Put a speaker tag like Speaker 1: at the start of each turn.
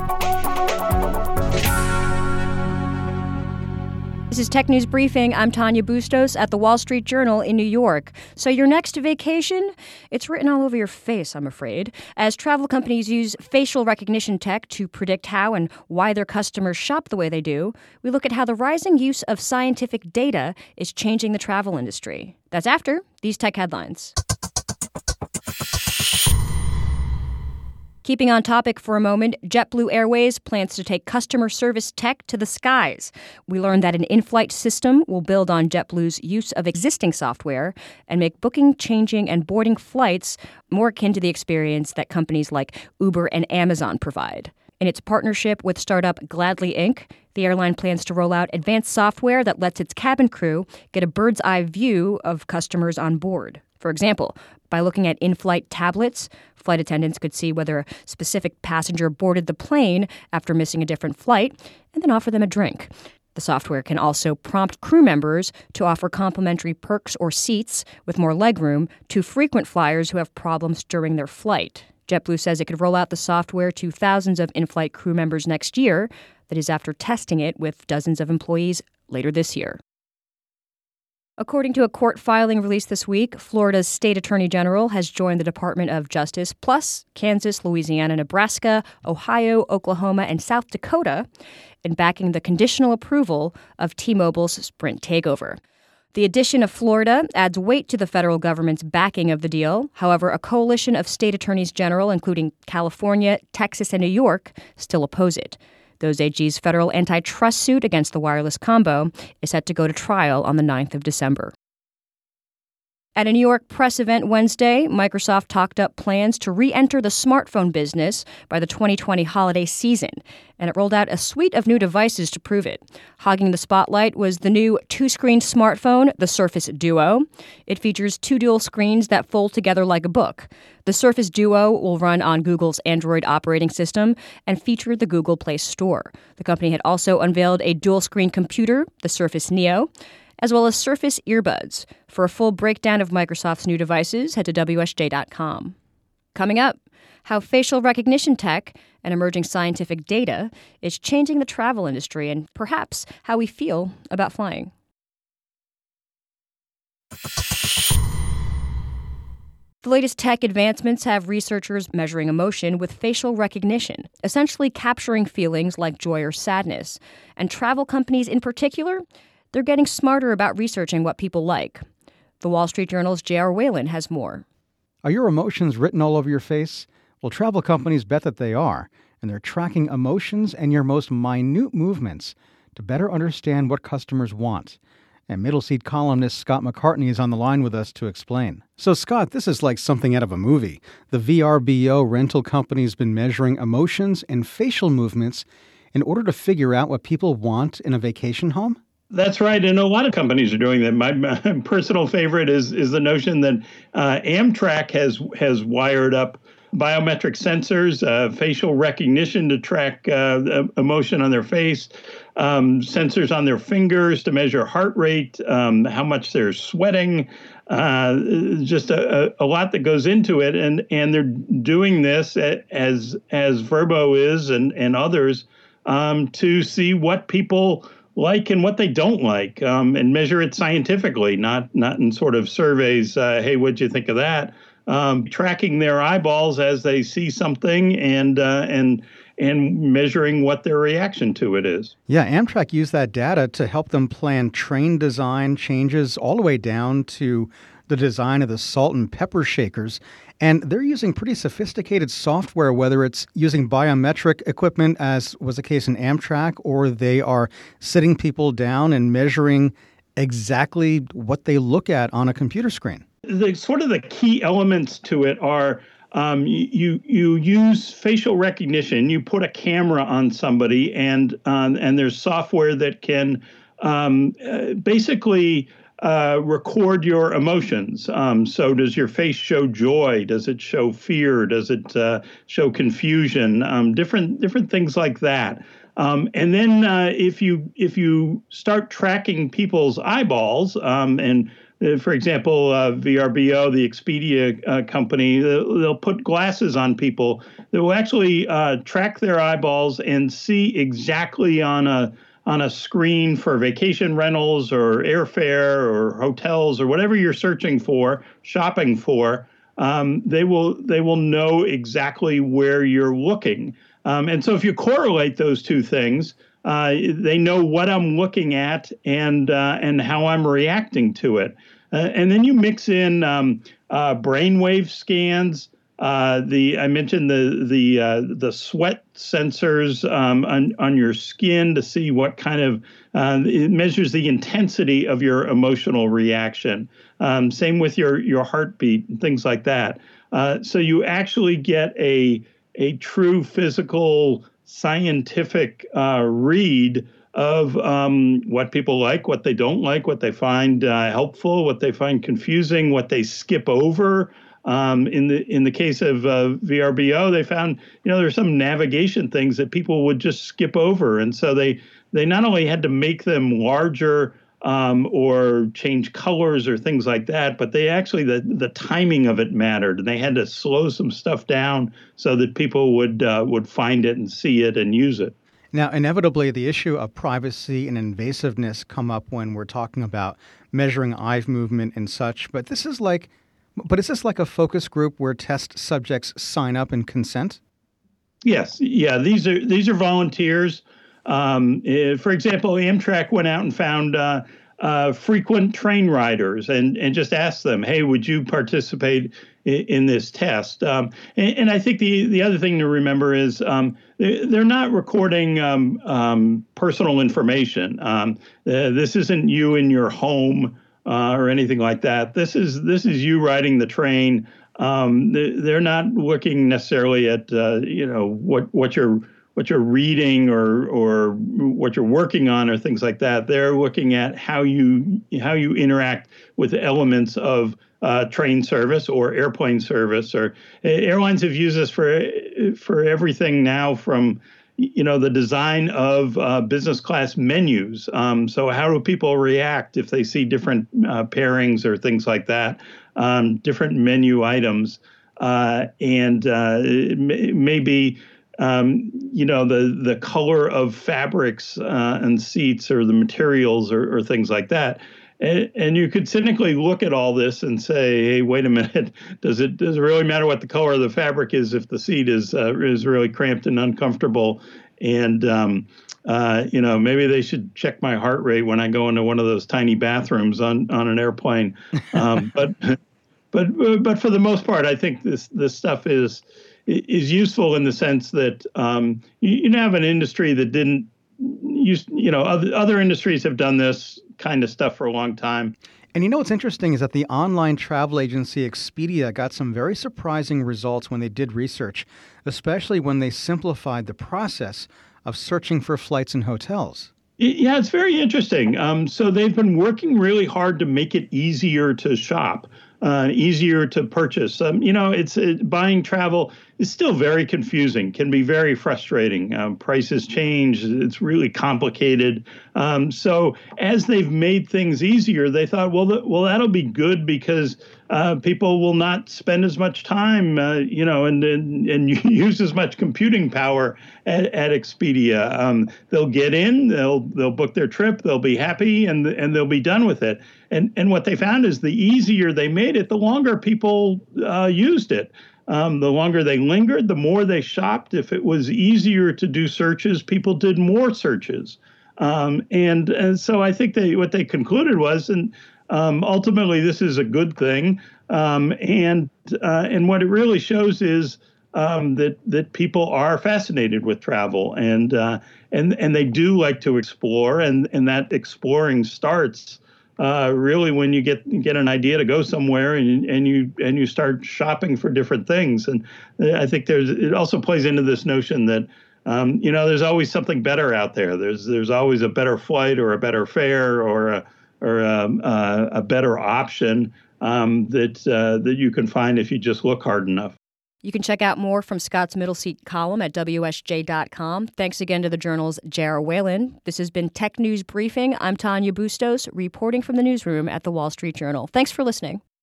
Speaker 1: This is Tech News Briefing. I'm Tanya Bustos at the Wall Street Journal in New York. So your next vacation? It's written all over your face, I'm afraid. As travel companies use facial recognition tech to predict how and why their customers shop the way they do, we look at how the rising use of scientific data is changing the travel industry. That's after these tech headlines. Keeping on topic for a moment, JetBlue Airways plans to take customer service tech to the skies. We learned that an in-flight system will build on JetBlue's use of existing software and make booking, changing, and boarding flights more akin to the experience that companies like Uber and Amazon provide. In its partnership with startup Gladly Inc., the airline plans to roll out advanced software that lets its cabin crew get a bird's-eye view of customers on board. For example, by looking at in-flight tablets, flight attendants could see whether a specific passenger boarded the plane after missing a different flight and then offer them a drink. The software can also prompt crew members to offer complimentary perks or seats with more legroom to frequent flyers who have problems during their flight. JetBlue says it could roll out the software to thousands of in-flight crew members next year. That is after testing it with dozens of employees later this year. According to a court filing released this week, Florida's state attorney general has joined the Department of Justice, plus Kansas, Louisiana, Nebraska, Ohio, Oklahoma, and South Dakota in backing the conditional approval of T-Mobile's Sprint takeover. The addition of Florida adds weight to the federal government's backing of the deal. However, a coalition of state attorneys general, including California, Texas, and New York, still oppose it. Those AG's federal antitrust suit against the wireless combo is set to go to trial on the 9th of December. At a New York press event Wednesday, Microsoft talked up plans to re-enter the smartphone business by the 2020 holiday season, and it rolled out a suite of new devices to prove it. Hogging the spotlight was the new two-screen smartphone, the Surface Duo. It features two dual screens that fold together like a book. The Surface Duo will run on Google's Android operating system and feature the Google Play Store. The company had also unveiled a dual-screen computer, the Surface Neo, as well as Surface earbuds. For a full breakdown of Microsoft's new devices, head to WSJ.com. Coming up, how facial recognition tech and emerging scientific data is changing the travel industry and perhaps how we feel about flying. The latest tech advancements have researchers measuring emotion with facial recognition, essentially capturing feelings like joy or sadness. And travel companies in particular, they're getting smarter about researching what people like. The Wall Street Journal's J.R. Whalen has more.
Speaker 2: Are your emotions written all over your face? Well, travel companies bet that they are, and they're tracking emotions and your most minute movements to better understand what customers want. And Middle Seat columnist Scott McCartney is on the line with us to explain. So, Scott, this is like something out of a movie. The VRBO rental company's been measuring emotions and facial movements in order to figure out what people want in a vacation home?
Speaker 3: That's right. And a lot of companies are doing that. My personal favorite is the notion that Amtrak has wired up biometric sensors, facial recognition to track emotion on their face, sensors on their fingers to measure heart rate, how much they're sweating, just a lot that goes into it. And they're doing this as Vrbo is and others to see what people like and what they don't like, and measure it scientifically, not in sort of surveys. Hey, what'd you think of that? Tracking their eyeballs as they see something and measuring what their reaction to it is.
Speaker 2: Yeah, Amtrak used that data to help them plan train design changes all the way down to the design of the salt and pepper shakers. And they're using pretty sophisticated software, whether it's using biometric equipment, as was the case in Amtrak, or they are sitting people down and measuring exactly what they look at on a computer screen.
Speaker 3: The key elements to it are you use facial recognition. You put a camera on somebody, and there's software that can basically record your emotions. So does your face show joy? Does it show fear? Does it show confusion? Different things like that. And then if you start tracking people's eyeballs, and For example, VRBO, the Expedia company, they'll put glasses on people that will actually track their eyeballs and see exactly on a screen for vacation rentals or airfare or hotels or whatever you're searching for, shopping for. They will know exactly where you're looking. And so if you correlate those two things, they know what I'm looking at and how I'm reacting to it. And then you mix in brainwave scans. I mentioned the sweat sensors on your skin to see what kind of it measures the intensity of your emotional reaction. Same with your heartbeat and things like that. So you actually get a true physical scientific read of what people like, what they don't like, what they find helpful, what they find confusing, what they skip over. In the case of VRBO, they found there's some navigation things that people would just skip over, and so they not only had to make them larger or change colors or things like that, but they actually the timing of it mattered, and they had to slow some stuff down so that people would find it and see it and use it.
Speaker 2: Now, inevitably, the issue of privacy and invasiveness come up when we're talking about measuring eye movement and such. But is this like a focus group where test subjects sign up and consent?
Speaker 3: Yes, yeah. These are volunteers. For example, Amtrak went out and found frequent train riders and just asked them, "Hey, would you participate in this test?" And I think the other thing to remember is they're not recording personal information. This isn't you in your home or anything like that. This is you riding the train. They're not looking necessarily at what you're reading or what you're working on or things like that. They're looking at how you interact with the elements of train service or airplane service. Or airlines have used this for everything now, from the design of business class menus. So how do people react if they see different pairings or things like that, different menu items, and maybe the color of fabrics and seats or the materials or things like that. And you could cynically look at all this and say, hey, wait a minute, does it really matter what the color of the fabric is if the seat is really cramped and uncomfortable? And maybe they should check my heart rate when I go into one of those tiny bathrooms on an airplane. But for the most part, I think this stuff is useful in the sense that you have an industry that didn't use, other industries have done this kind of stuff for a long time.
Speaker 2: And what's interesting is that the online travel agency Expedia got some very surprising results when they did research, especially when they simplified the process of searching for flights and hotels.
Speaker 3: Yeah, it's very interesting. So they've been working really hard to make it easier to shop. Easier to purchase. Buying travel is still very confusing, can be very frustrating. Prices change. It's really complicated. So as they've made things easier, they thought, well, that'll be good because people will not spend as much time, and use as much computing power at Expedia. They'll get in, they'll book their trip, they'll be happy, and they'll be done with it. And what they found is the easier they made it, the longer people used it. The longer they lingered, the more they shopped. If it was easier to do searches, people did more searches. And so I think what they concluded was, and ultimately this is a good thing. And what it really shows is that people are fascinated with travel, and they do like to explore, and that exploring starts really when you get an idea to go somewhere and you start shopping for different things. And I think it also plays into this notion that there's always something better out there. There's always a better flight or a better fare or a better option that you can find if you just look hard enough.
Speaker 1: You can check out more from Scott's Middle Seat column at WSJ.com. Thanks again to the Journal's J.R. Whalen. This has been Tech News Briefing. I'm Tanya Bustos, reporting from the newsroom at The Wall Street Journal. Thanks for listening.